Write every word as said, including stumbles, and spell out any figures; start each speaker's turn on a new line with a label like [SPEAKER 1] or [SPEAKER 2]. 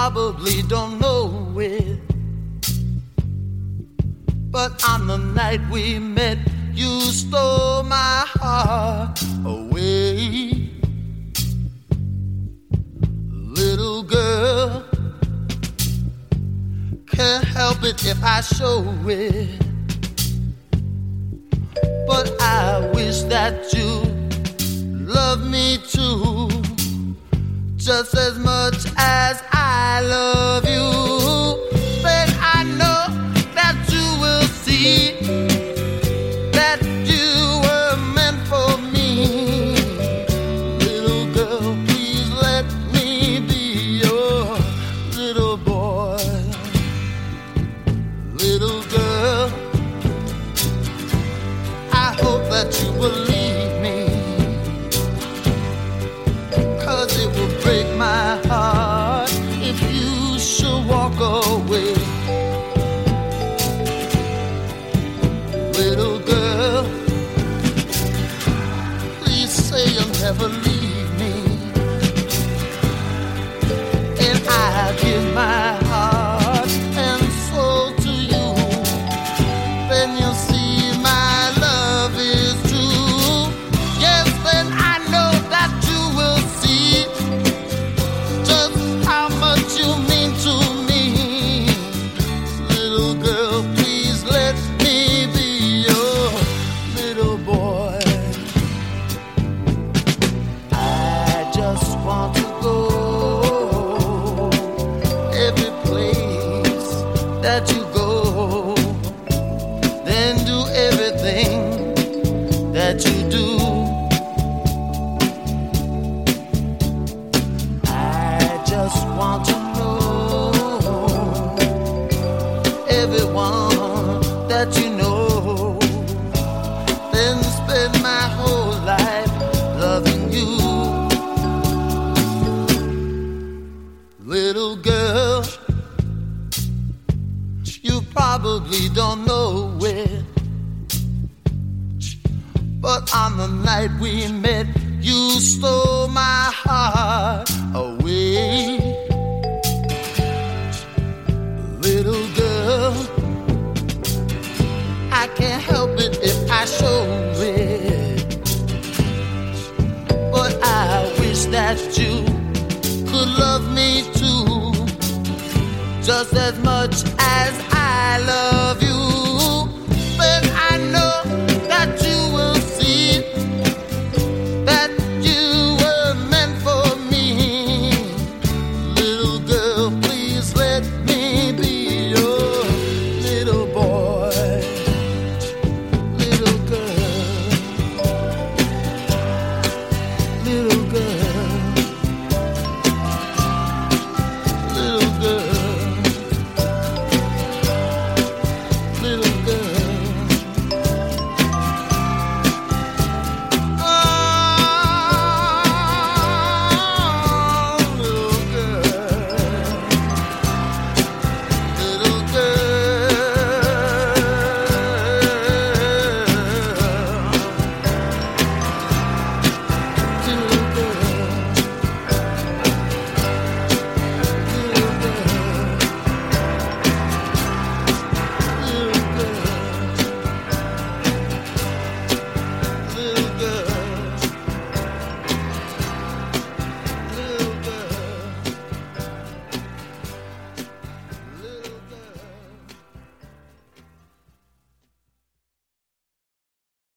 [SPEAKER 1] probably don't know it, but on the night we met, you stole my heart away. Little girl, can't help it if I show it, but I wish that you love me too, just as much as I love you. Then I know that you will see that you were meant for me. Little girl, please let me be your little boy. Little girl, I hope that you will leave me, 'cause it will break my heart if you should walk away. Little girl, please say you'll never leave me, and I give my heart and soul to you. Then you'll see my love is true. Yes, then I know that you will see just how much you mean to me. Little girl, please let me be your little boy. I just want to go every place that you go, then do everything that you do. I just want to know everyone that you know, then spend my whole life loving you. Little girl, you probably don't know it, but on the night we met, you stole my heart away. Little girl, I can't help it if I show it, but I wish that you could love me too, just as